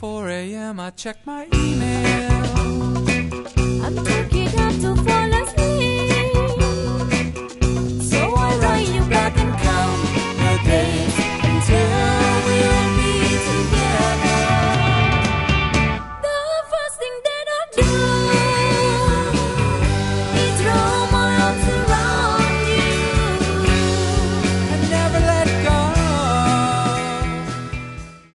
4 a.m. I check my email. I'm taking up till 4